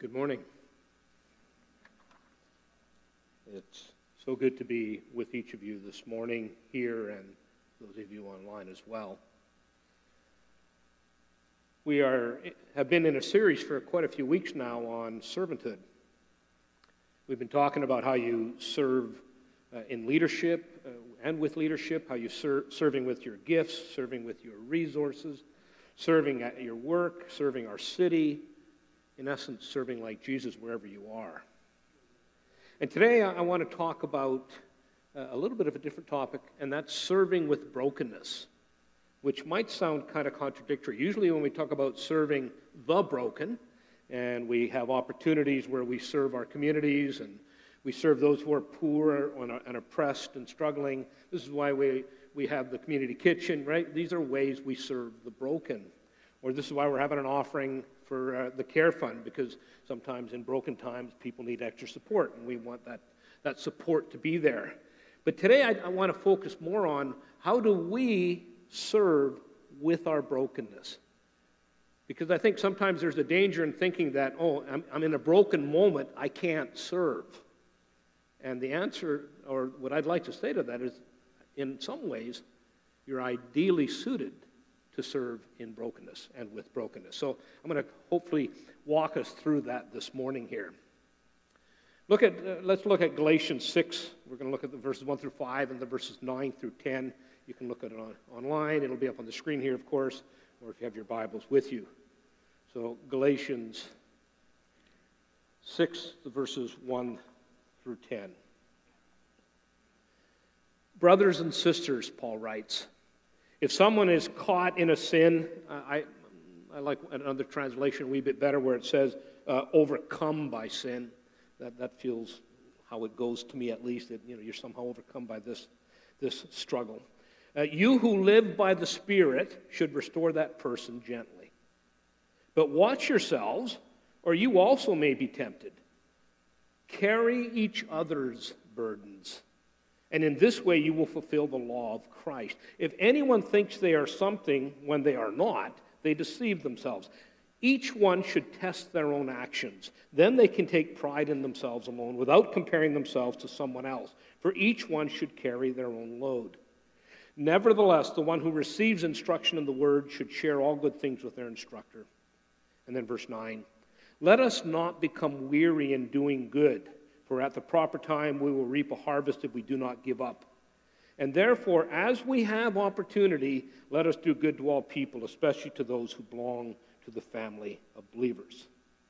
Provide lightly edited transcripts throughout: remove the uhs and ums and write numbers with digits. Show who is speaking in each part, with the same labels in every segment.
Speaker 1: Good morning. It's so good to be with each of you this morning here and those of you online as well. We have been in a series for quite a few weeks now on servanthood. We've been talking about how you serve in leadership and with leadership, how you serving with your gifts, serving with your resources, serving at your work, serving our city, in essence, serving like Jesus wherever you are. And today I want to talk about a little bit of a different topic, and that's serving with brokenness, which might sound kind of contradictory. Usually when we talk about serving the broken, and we have opportunities where we serve our communities and we serve those who are poor and oppressed and struggling. This is why we have the community kitchen, right? These are ways we serve the broken. Or this is why we're having an offering for the Care Fund, because sometimes in broken times people need extra support, and we want that support to be there. But today I want to focus more on how do we serve with our brokenness. Because I think sometimes there's a danger in thinking that, I'm in a broken moment, I can't serve. And the answer, or what I'd like to say to that is, in some ways, you're ideally suited to serve in brokenness and with brokenness. So I'm going to hopefully walk us through that this morning here. Let's look at Galatians 6. We're going to look at the verses 1 through 5 and the verses 9 through 10. You can look at it online. It'll be up on the screen here, of course, or if you have your Bibles with you. So Galatians 6, the verses 1 through 10. Brothers and sisters, Paul writes, if someone is caught in a sin, I like another translation a wee bit better where it says, overcome by sin. That feels how it goes to me at least, that you're somehow overcome by this struggle. You who live by the Spirit should restore that person gently. But watch yourselves, or you also may be tempted. Carry each other's burdens, and in this way you will fulfill the law of Christ. If anyone thinks they are something when they are not, they deceive themselves. Each one should test their own actions. Then they can take pride in themselves alone without comparing themselves to someone else. For each one should carry their own load. Nevertheless, the one who receives instruction in the word should share all good things with their instructor. And then verse 9. Let us not become weary in doing good, for at the proper time we will reap a harvest if we do not give up. And therefore, as we have opportunity, let us do good to all people, especially to those who belong to the family of believers.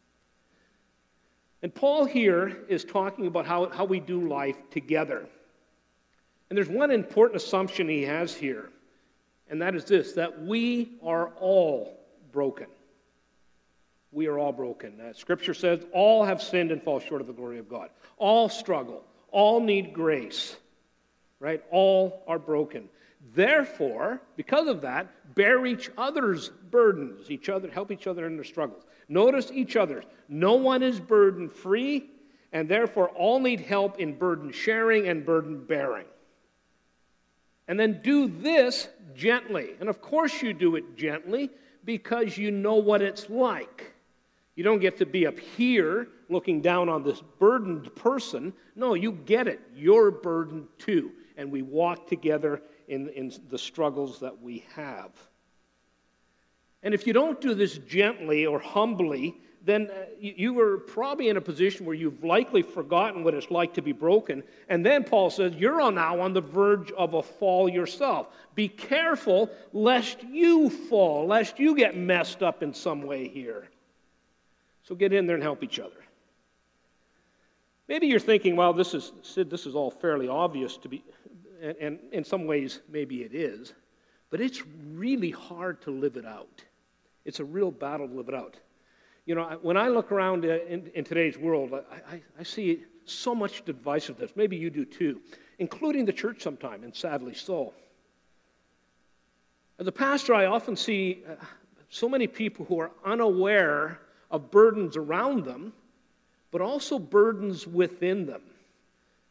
Speaker 1: And Paul here is talking about how we do life together. And there's one important assumption he has here, and that is this, that we are all broken. We are all broken. Scripture says all have sinned and fall short of the glory of God. All struggle. All need grace. Right? All are broken. Therefore, because of that, bear each other's burdens. Help each other in their struggles. Notice each other's. No one is burden free, and therefore all need help in burden sharing and burden bearing. And then do this gently. And of course you do it gently because you know what it's like. You don't get to be up here looking down on this burdened person. No, you get it. You're burdened too. And we walk together in the struggles that we have. And if you don't do this gently or humbly, then you are probably in a position where you've likely forgotten what it's like to be broken. And then Paul says, you're now on the verge of a fall yourself. Be careful lest you fall, lest you get messed up in some way here. So get in there and help each other. Maybe you're thinking, well, this is all fairly obvious to be, and in some ways maybe it is, but it's really hard to live it out. It's a real battle to live it out. When I look around in today's world, I see so much divisiveness. Maybe you do too, including the church sometime, and sadly so. As a pastor, I often see so many people who are unaware of burdens around them, but also burdens within them.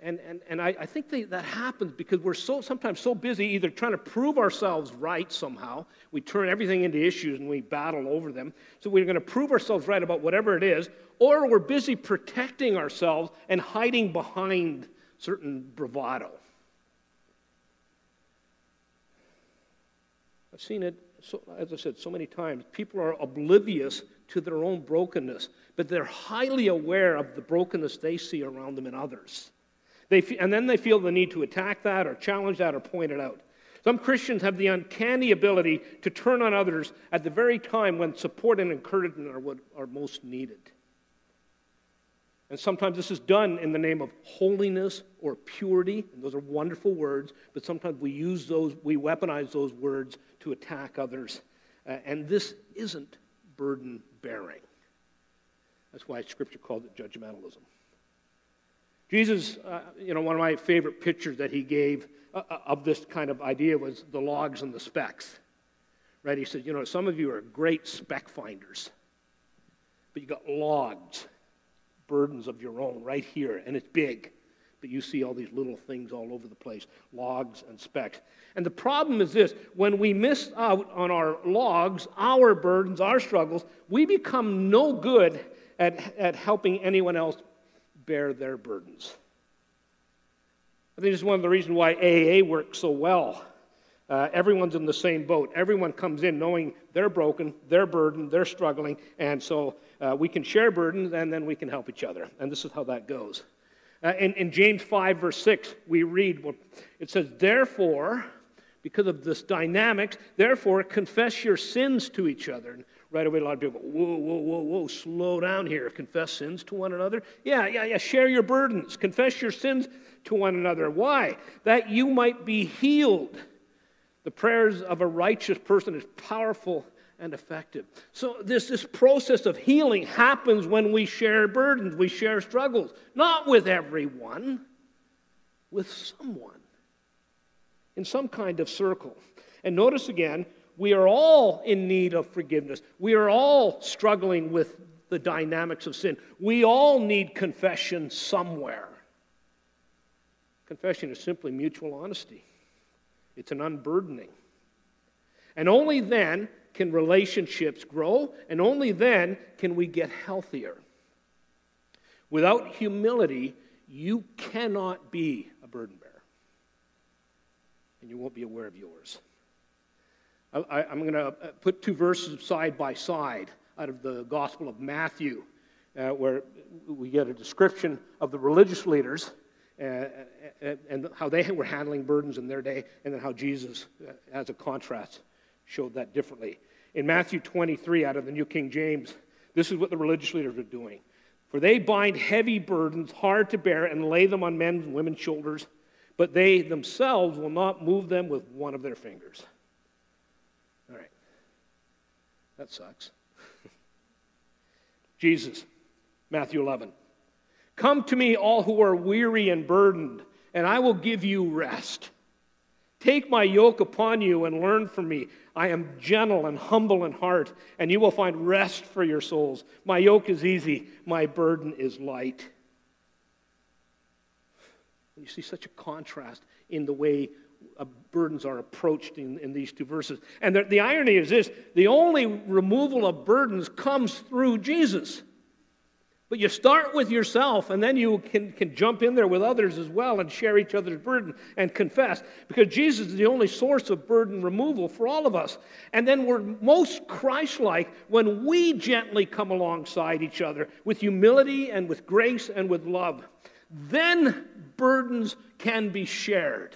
Speaker 1: And I think that happens because we're sometimes so busy either trying to prove ourselves right somehow. We turn everything into issues and we battle over them. So we're going to prove ourselves right about whatever it is, or we're busy protecting ourselves and hiding behind certain bravado. I've seen it, as I said, so many times. People are oblivious to their own brokenness, but they're highly aware of the brokenness they see around them in others. And then they feel the need to attack that or challenge that or point it out. Some Christians have the uncanny ability to turn on others at the very time when support and encouragement are what are most needed. And sometimes this is done in the name of holiness or purity, and those are wonderful words, but sometimes we weaponize those words to attack others. And this isn't burden bearing. That's why Scripture calls it judgmentalism. Jesus, one of my favorite pictures that he gave of this kind of idea was the logs and the specks. Right? He said, some of you are great speck finders, but you got logs, burdens of your own right here, and it's big. But you see all these little things all over the place, logs and specks. And the problem is this: when we miss out on our logs, our burdens, our struggles, we become no good at helping anyone else bear their burdens. I think this is one of the reasons why AA works so well. Everyone's in the same boat. Everyone comes in knowing they're broken, they're burdened, they're struggling, and so we can share burdens and then we can help each other. And this is how that goes. In James 5, verse 6, we read, it says, therefore, because of this dynamics, therefore confess your sins to each other. And right away, a lot of people go, whoa, slow down here. Confess sins to one another? Yeah, share your burdens. Confess your sins to one another. Why? That you might be healed. The prayers of a righteous person is powerful and effective. So this process of healing happens when we share burdens, we share struggles. Not with everyone, with someone. In some kind of circle. And notice again, we are all in need of forgiveness. We are all struggling with the dynamics of sin. We all need confession somewhere. Confession is simply mutual honesty. It's an unburdening. And only then can relationships grow, and only then can we get healthier. Without humility, you cannot be a burden bearer. And you won't be aware of yours. I'm going to put two verses side by side out of the Gospel of Matthew, where we get a description of the religious leaders and how they were handling burdens in their day, and then how Jesus, as a contrast, showed that differently. In Matthew 23, out of the New King James, this is what the religious leaders were doing. For they bind heavy burdens, hard to bear, and lay them on men's and women's shoulders, but they themselves will not move them with one of their fingers. All right. That sucks. Jesus, Matthew 11. Come to me, all who are weary and burdened, and I will give you rest. Take my yoke upon you and learn from me. I am gentle and humble in heart, and you will find rest for your souls. My yoke is easy, my burden is light. You see such a contrast in the way burdens are approached in these two verses. And the irony is this: the only removal of burdens comes through Jesus. But you start with yourself, and then you can jump in there with others as well and share each other's burden and confess. Because Jesus is the only source of burden removal for all of us. And then we're most Christ-like when we gently come alongside each other with humility and with grace and with love. Then burdens can be shared.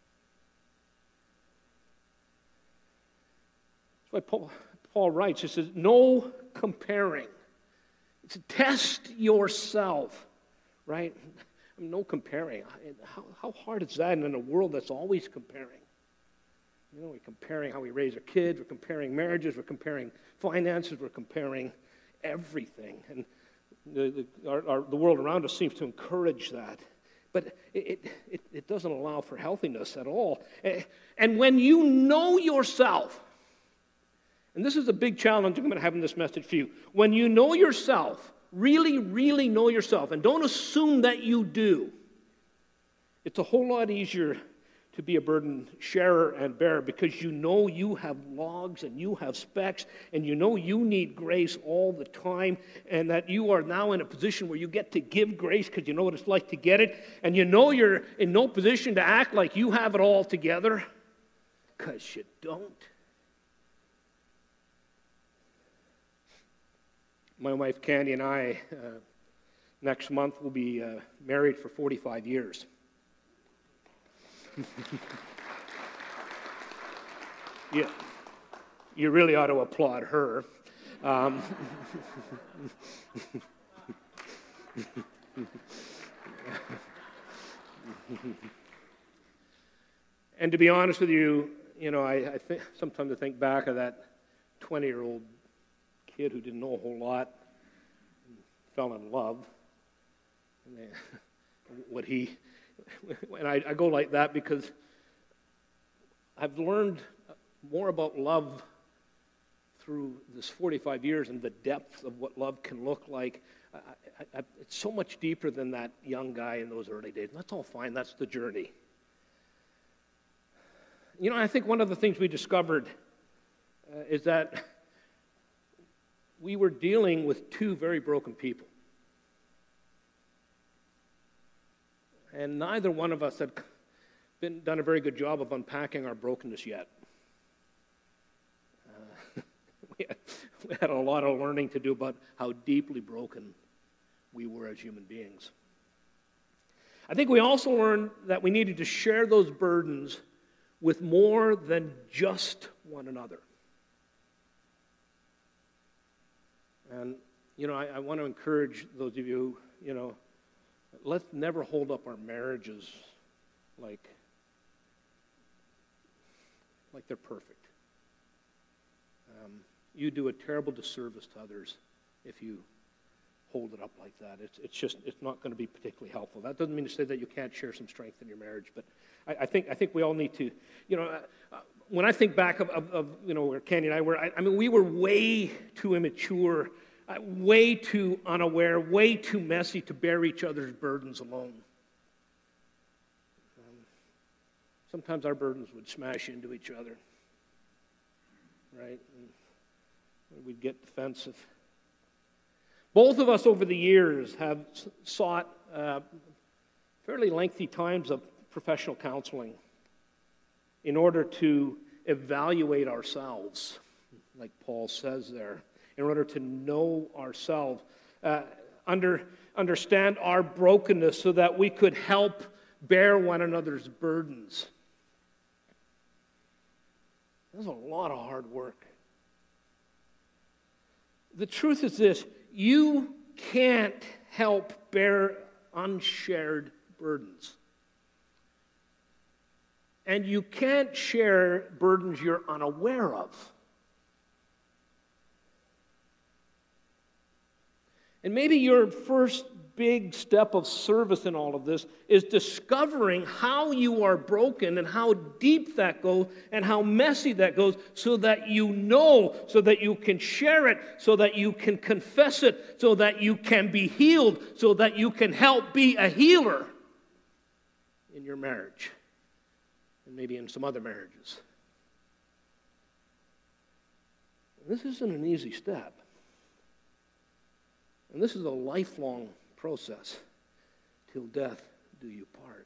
Speaker 1: That's why Paul writes, he says, no comparing. It's test yourself, right? No comparing. How hard is that in a world that's always comparing? We're comparing how we raise our kids, we're comparing marriages, we're comparing finances, we're comparing everything. And the world around us seems to encourage that. But it doesn't allow for healthiness at all. And when you know yourself, and this is a big challenge I'm going to have in this message for you. When you know yourself, really, really know yourself, and don't assume that you do, It's a whole lot easier to be a burden sharer and bearer because you know you have logs and you have specks and you know you need grace all the time, and that you are now in a position where you get to give grace because you know what it's like to get it, and you know you're in no position to act like you have it all together because you don't. My wife Candy and I next month will be married for 45 years. Yeah, you really ought to applaud her. And to be honest with you, I think sometimes I think back of that 20-year-old kid who didn't know a whole lot, and fell in love. And I go like that because I've learned more about love through this 45 years and the depth of what love can look like. It's so much deeper than that young guy in those early days. That's all fine. That's the journey. I think one of the things we discovered is that we were dealing with two very broken people. And neither one of us had done a very good job of unpacking our brokenness yet. We had a lot of learning to do about how deeply broken we were as human beings. I think we also learned that we needed to share those burdens with more than just one another. And, I want to encourage those of you, let's never hold up our marriages like they're perfect. You do a terrible disservice to others if you hold it up like that. It's not going to be particularly helpful. That doesn't mean to say that you can't share some strength in your marriage, but I think we all need to, when I think back of where Candy and I were, we were way too immature, way too unaware, way too messy to bear each other's burdens alone. Sometimes our burdens would smash into each other, right? And we'd get defensive. Both of us over the years have sought fairly lengthy times of professional counseling in order to evaluate ourselves, like Paul says there, in order to know ourselves, understand our brokenness so that we could help bear one another's burdens. That's a lot of hard work. The truth is this: you can't help bear unshared burdens. And you can't share burdens you're unaware of. And maybe your first big step of service in all of this is discovering how you are broken and how deep that goes and how messy that goes, so that you know, so that you can share it, so that you can confess it, so that you can be healed, so that you can help be a healer in your marriage and maybe in some other marriages. This isn't an easy step. And this is a lifelong process. Till death do you part.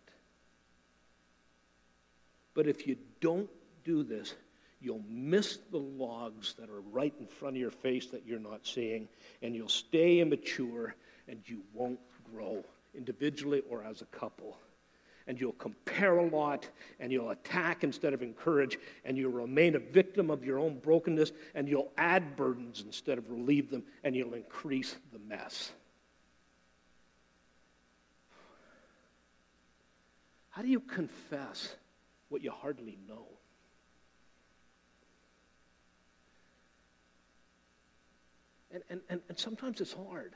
Speaker 1: But if you don't do this, you'll miss the logs that are right in front of your face that you're not seeing, and you'll stay immature, and you won't grow individually or as a couple. And you'll compare a lot, and you'll attack instead of encourage, and you'll remain a victim of your own brokenness, and you'll add burdens instead of relieve them, and you'll increase the mess. How do you confess what you hardly know? And sometimes it's hard.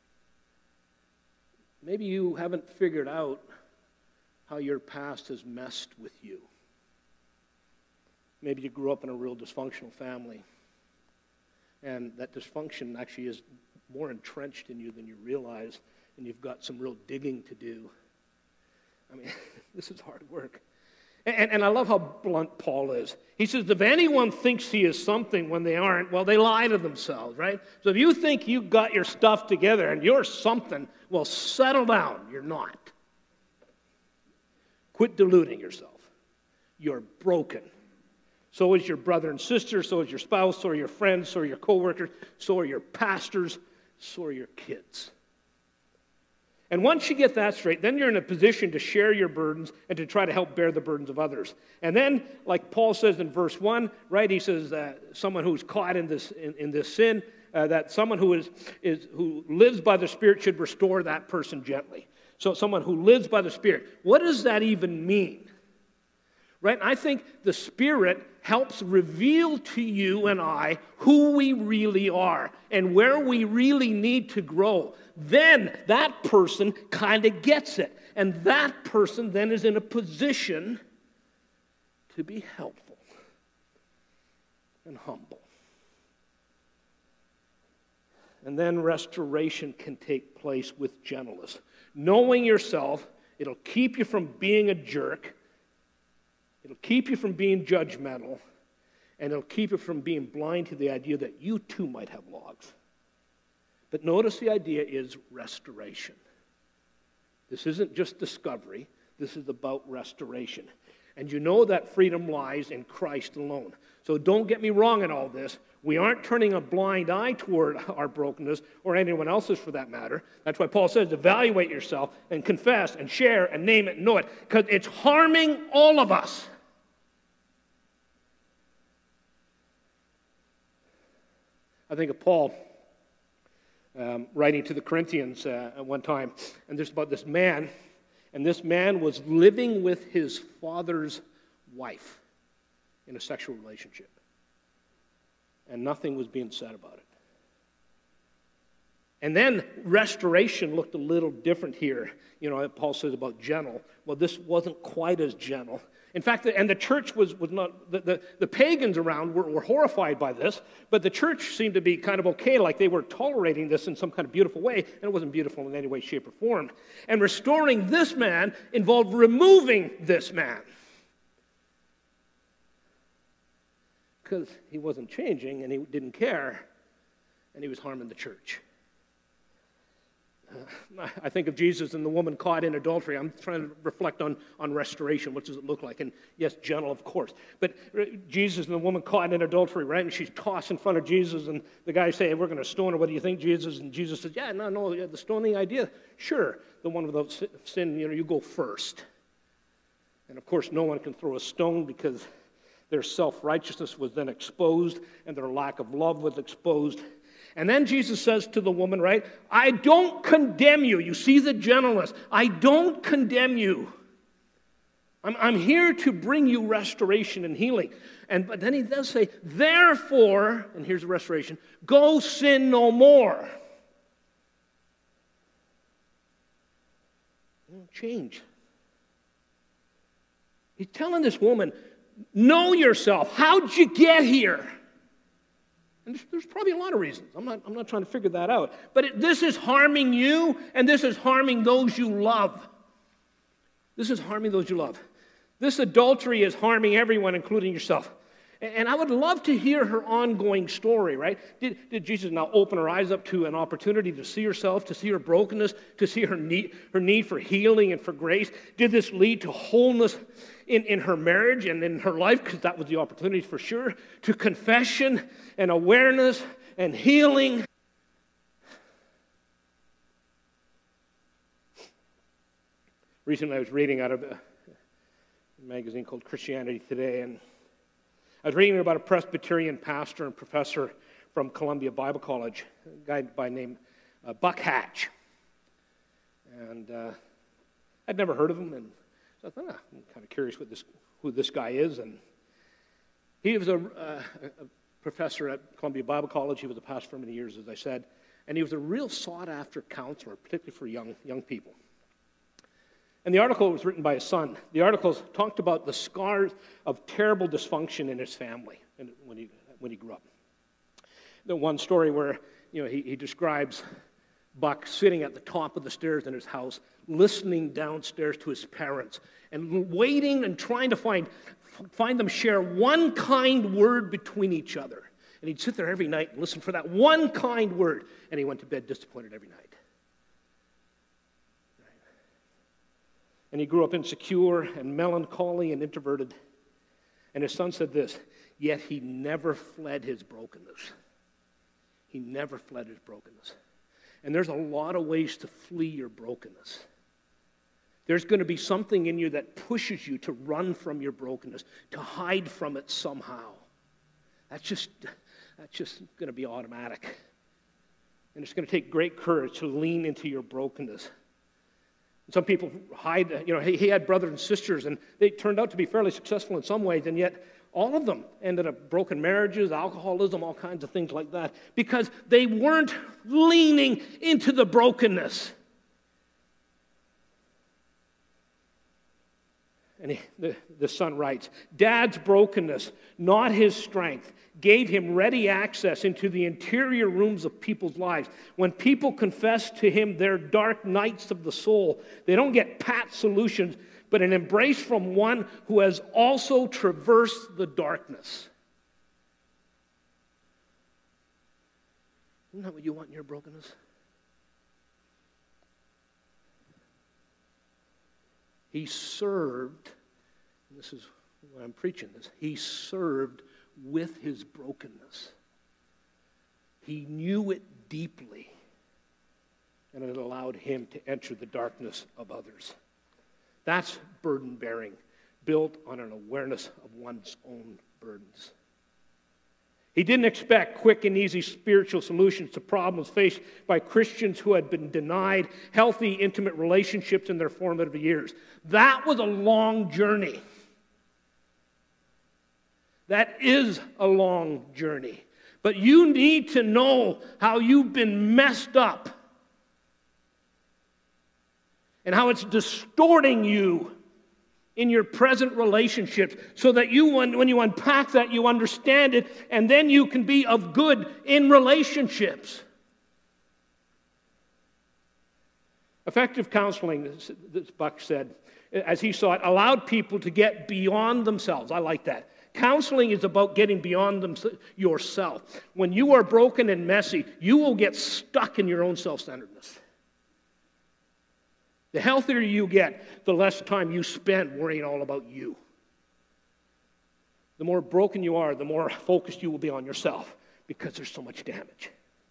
Speaker 1: Maybe you haven't figured out how your past has messed with you. Maybe you grew up in a real dysfunctional family, and that dysfunction actually is more entrenched in you than you realize, and you've got some real digging to do. I mean, this is hard work. And I love how blunt Paul is. He says, if anyone thinks he is something when they aren't, well, they lie to themselves, right? So if you think you got your stuff together and you're something, well, settle down. You're not. Quit deluding yourself. You're broken. So is your brother and sister, so is your spouse, so are your friends, so are your coworkers, so are your pastors, so are your kids. And once you get that straight, then you're in a position to share your burdens and to try to help bear the burdens of others. And then, like Paul says in verse 1, right, he says someone who's caught in this sin, that someone who lives by the Spirit should restore that person gently. So someone who lives by the Spirit. What does that even mean? Right? I think the Spirit helps reveal to you and I who we really are and where we really need to grow. Then that person kind of gets it. And that person then is in a position to be helpful and humble. And then restoration can take place with gentleness. Knowing yourself, it'll keep you from being a jerk. It'll keep you from being judgmental, and it'll keep you from being blind to the idea that you too might have logs. But notice the idea is restoration. This isn't just discovery. This is about restoration. And you know that freedom lies in Christ alone. So don't get me wrong in all this. We aren't turning a blind eye toward our brokenness, or anyone else's for that matter. That's why Paul says, evaluate yourself and confess and share and name it and know it, because it's harming all of us. I think of Paul writing to the Corinthians at one time, and there's about this man, and this man was living with his father's wife in a sexual relationship, and nothing was being said about it. And then restoration looked a little different here. You know, Paul says about gentle. Well, this wasn't quite as gentle. In fact, and the church was not, the pagans around were horrified by this, but the church seemed to be kind of okay, like they were tolerating this in some kind of beautiful way, and it wasn't beautiful in any way, shape, or form. And restoring this man involved removing this man, because he wasn't changing, and he didn't care, and he was harming the church. I think of Jesus and the woman caught in adultery. I'm trying to reflect on restoration. What does it look like? And yes, gentle, of course. But Jesus and the woman caught in adultery, right? And she's tossed in front of Jesus, and the guys say, hey, we're going to stone her. What do you think, Jesus? And Jesus says, no, the stoning idea. Sure, the one without sin, you go first. And of course, no one can throw a stone because their self-righteousness was then exposed, and their lack of love was exposed. And then Jesus says to the woman, right, I don't condemn you. You see the gentleness. I don't condemn you. I'm here to bring you restoration and healing. But then he does say, therefore, and here's the restoration, go sin no more. Change. He's telling this woman, know yourself. How'd you get here? And there's probably a lot of reasons. I'm not trying to figure that out. But this is harming you, and this is harming those you love. This is harming those you love. This adultery is harming everyone, including yourself. And I would love to hear her ongoing story, right? Did Jesus now open her eyes up to an opportunity to see herself, to see her brokenness, to see her need for healing and for grace? Did this lead to wholeness in her marriage and in her life? Because that was the opportunity for sure. To confession and awareness and healing. Recently I was reading out of a magazine called Christianity Today, and I was reading about a Presbyterian pastor and professor from Columbia Bible College, a guy by name Buck Hatch. And I'd never heard of him, and so I thought, I'm kind of curious who this guy is. And he was a professor at Columbia Bible College. He was a pastor for many years, as I said, and he was a real sought-after counselor, particularly for young people. And the article was written by his son. The article talked about the scars of terrible dysfunction in his family when he grew up. The one story where he describes Buck sitting at the top of the stairs in his house, listening downstairs to his parents, and waiting and trying to find them share one kind word between each other. And he'd sit there every night and listen for that one kind word, and he went to bed disappointed every night. And he grew up insecure and melancholy and introverted. And his son said this, yet he never fled his brokenness. He never fled his brokenness. And there's a lot of ways to flee your brokenness. There's going to be something in you that pushes you to run from your brokenness, to hide from it somehow. That's just going to be automatic. And it's going to take great courage to lean into your brokenness. Some people hide, he had brothers and sisters, and they turned out to be fairly successful in some ways, and yet all of them ended up broken marriages, alcoholism, all kinds of things like that, because they weren't leaning into the brokenness. And the son writes, Dad's brokenness, not his strength, gave him ready access into the interior rooms of people's lives. When people confess to him their dark nights of the soul, they don't get pat solutions, but an embrace from one who has also traversed the darkness. Isn't that what you want in your brokenness? He served, and this is why I'm preaching this, he served with his brokenness. He knew it deeply, and it allowed him to enter the darkness of others. That's burden bearing, built on an awareness of one's own burdens. He didn't expect quick and easy spiritual solutions to problems faced by Christians who had been denied healthy, intimate relationships in their formative years. That was a long journey. That is a long journey. But you need to know how you've been messed up and how it's distorting you in your present relationships, so that when you unpack that, you understand it, and then you can be of good in relationships. Effective counseling, this Buck said, as he saw it, allowed people to get beyond themselves. I like that. Counseling is about getting beyond yourself. When you are broken and messy, you will get stuck in your own self-centeredness. The healthier you get, the less time you spend worrying all about you. The more broken you are, the more focused you will be on yourself, because there's so much damage.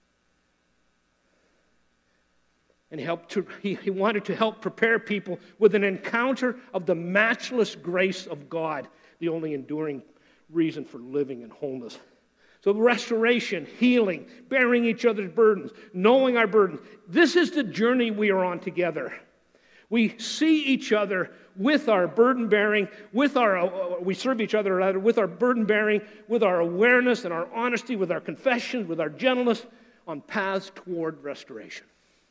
Speaker 1: And he wanted to help prepare people with an encounter of the matchless grace of God, the only enduring reason for living in wholeness. So restoration, healing, bearing each other's burdens, knowing our burdens. This is the journey we are on together. We see each other with our burden bearing, we serve each other rather with our burden bearing, with our awareness and our honesty, with our confession, with our gentleness, on paths toward restoration.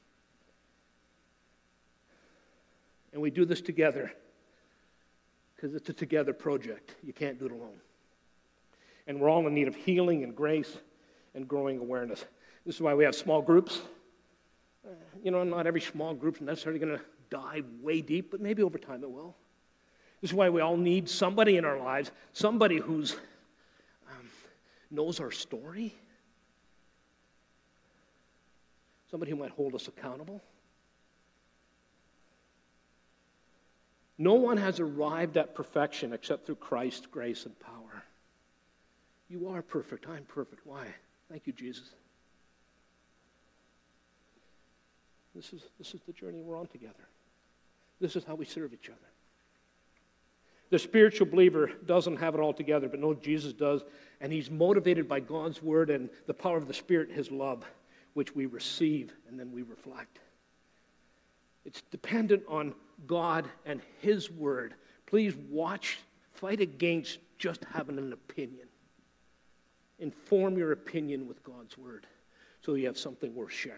Speaker 1: And we do this together because it's a together project. You can't do it alone. And we're all in need of healing and grace and growing awareness. This is why we have small groups. Not every small group is necessarily going to dive way deep, but maybe over time it will. This is why we all need somebody in our lives, somebody who's knows our story, somebody who might hold us accountable. No one has arrived at perfection except through Christ's grace and power. You are perfect. I'm perfect. Why? Thank you, Jesus. This is the journey we're on together. This is how we serve each other. The spiritual believer doesn't have it all together, but knows Jesus does, and he's motivated by God's word and the power of the Spirit, his love, which we receive and then we reflect. It's dependent on God and his word. Please fight against just having an opinion. Inform your opinion with God's word so you have something worth sharing.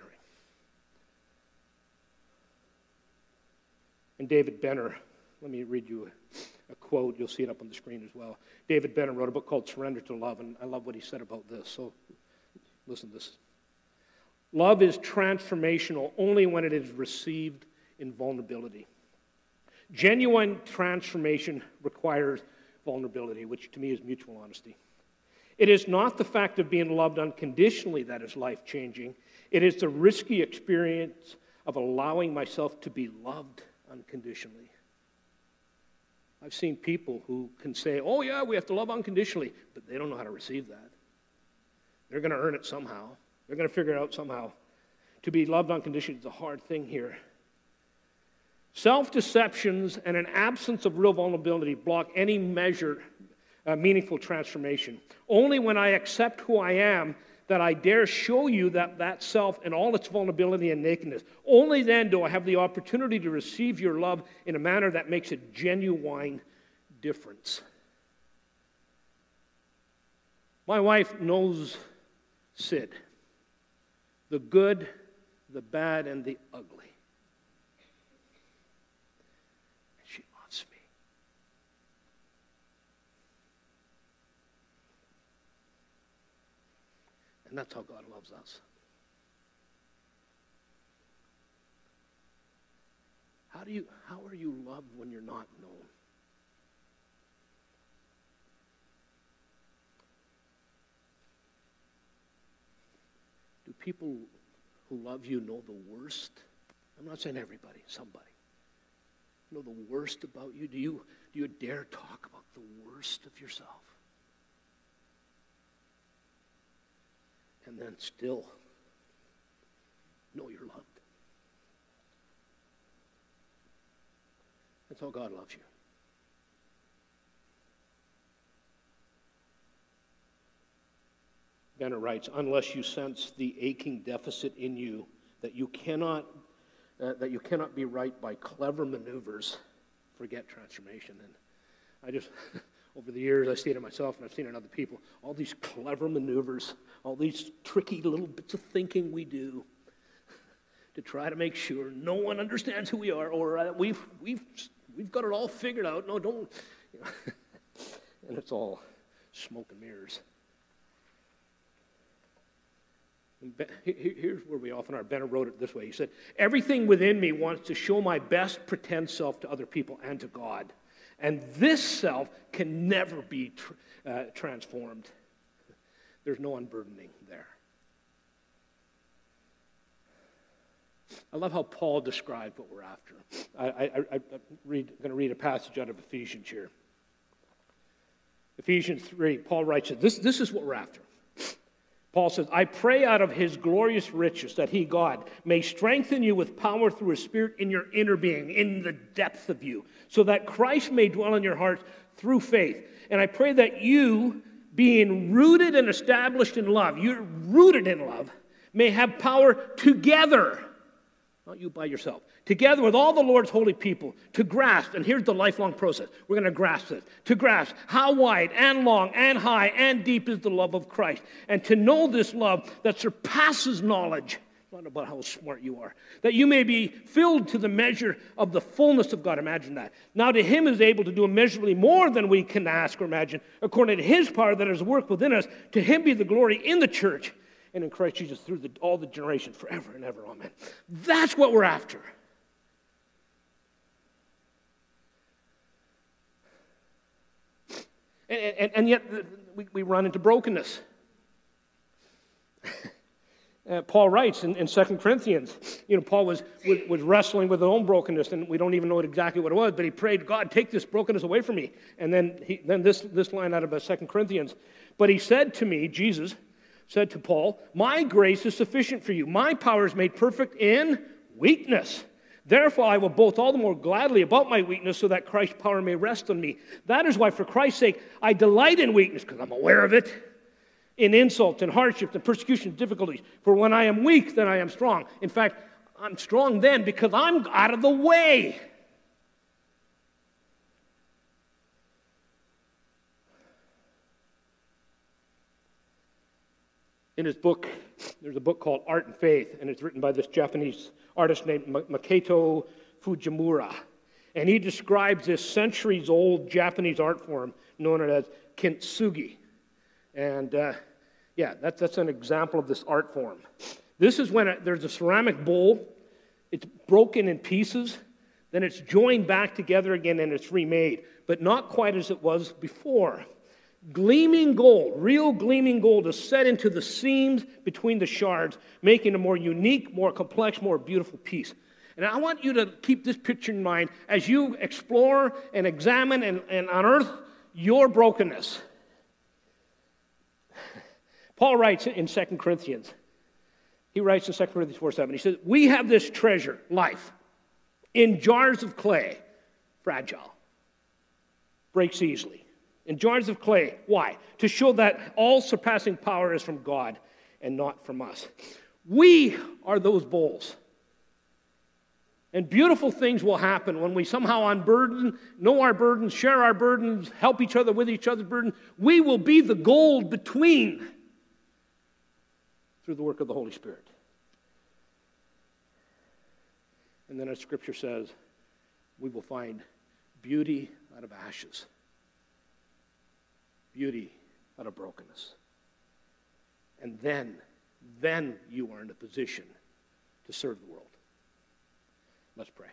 Speaker 1: And David Benner, let me read you a quote. You'll see it up on the screen as well. David Benner wrote a book called Surrender to Love, and I love what he said about this. So listen to this. Love is transformational only when it is received in vulnerability. Genuine transformation requires vulnerability, which to me is mutual honesty. It is not the fact of being loved unconditionally that is life-changing. It is the risky experience of allowing myself to be loved unconditionally. I've seen people who can say, oh yeah, we have to love unconditionally, but they don't know how to receive that. They're going to earn it somehow. They're going to figure it out somehow. To be loved unconditionally is a hard thing here. Self-deceptions and an absence of real vulnerability block any meaningful transformation. Only when I accept who I am that I dare show you that self in all its vulnerability and nakedness. Only then do I have the opportunity to receive your love in a manner that makes a genuine difference. My wife knows Sid, the good, the bad, and the ugly. She loves me. And that's how God loves us. How are you loved when you're not known? Do people who love you know the worst? I'm not saying everybody, somebody. Know the worst about you? Do you dare talk about the worst of yourself? And then still know you're loved. That's how God loves you. Benner writes, unless you sense the aching deficit in you that you cannot be right by clever maneuvers, forget transformation. And I just, over the years, I've seen it myself and I've seen it in other people, all these clever maneuvers, all these tricky little bits of thinking we do to try to make sure no one understands who we are, or we've got it all figured out. No, don't. You know. And it's all smoke and mirrors. Here's where we often are. Benner wrote it this way. He said, everything within me wants to show my best pretend self to other people and to God. And this self can never be transformed. There's no unburdening there. I love how Paul described what we're after. I'm going to read a passage out of Ephesians here. Ephesians 3, Paul writes, this is what we're after. Paul says, I pray out of his glorious riches that he, God, may strengthen you with power through his Spirit in your inner being, in the depth of you, so that Christ may dwell in your hearts through faith. And I pray that you, being rooted and established in love, you're rooted in love, may have power together, not you by yourself, together with all the Lord's holy people, to grasp, and here's the lifelong process, we're going to grasp this, to grasp how wide and long and high and deep is the love of Christ, and to know this love that surpasses knowledge. It's not about how smart you are, that you may be filled to the measure of the fullness of God. Imagine that. Now to him is able to do immeasurably more than we can ask or imagine, according to his power that is worked within us. To him be the glory in the church and in Christ Jesus through all the generations, forever and ever. Amen. That's what we're after. And yet we run into brokenness. Paul writes in 2 Corinthians, Paul was wrestling with his own brokenness, and we don't even know exactly what it was, but he prayed, God, take this brokenness away from me. And then this line out of 2 Corinthians, but he said to me, Jesus said to Paul, my grace is sufficient for you. My power is made perfect in weakness. Therefore, I will boast all the more gladly about my weakness so that Christ's power may rest on me. That is why, for Christ's sake, I delight in weakness, because I'm aware of it, in insults and hardships and persecution and difficulties. For when I am weak, then I am strong. In fact, I'm strong then because I'm out of the way. In his book, there's a book called Art and Faith, and it's written by this Japanese artist named Makoto Fujimura. And he describes this centuries-old Japanese art form known as kintsugi. And that's an example of this art form. This is when there's a ceramic bowl, it's broken in pieces, then it's joined back together again and it's remade, but not quite as it was before. Gleaming gold, real gleaming gold is set into the seams between the shards, making a more unique, more complex, more beautiful piece. And I want you to keep this picture in mind as you explore and examine and unearth your brokenness. Paul writes in 2 Corinthians, he writes in 2 Corinthians 4:7, he says, we have this treasure, life, in jars of clay, fragile, breaks easily. In jars of clay. Why? To show that all surpassing power is from God and not from us. We are those bowls. And beautiful things will happen when we somehow unburden, know our burdens, share our burdens, help each other with each other's burden. We will be the gold between through the work of the Holy Spirit. And then as Scripture says, we will find beauty out of ashes. Beauty out of brokenness. And then you are in a position to serve the world. Let's pray.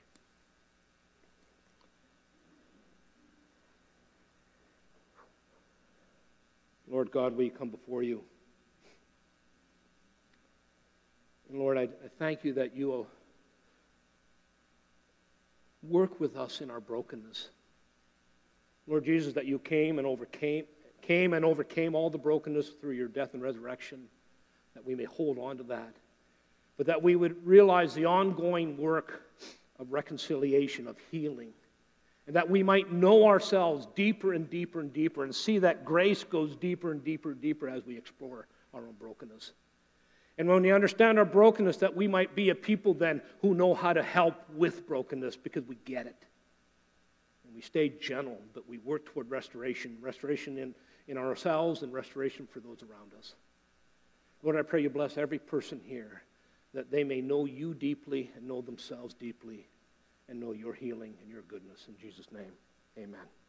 Speaker 1: Lord God, we come before you. And Lord, I thank you that you will work with us in our brokenness. Lord Jesus, that you came and overcame all the brokenness through your death and resurrection, that we may hold on to that. But that we would realize the ongoing work of reconciliation, of healing, and that we might know ourselves deeper and deeper and deeper and see that grace goes deeper and deeper and deeper as we explore our own brokenness. And when we understand our brokenness, that we might be a people then who know how to help with brokenness because we get it. And we stay gentle, but we work toward restoration in ourselves and restoration for those around us. Lord, I pray you bless every person here, that they may know you deeply and know themselves deeply and know your healing and your goodness. In Jesus' name, amen.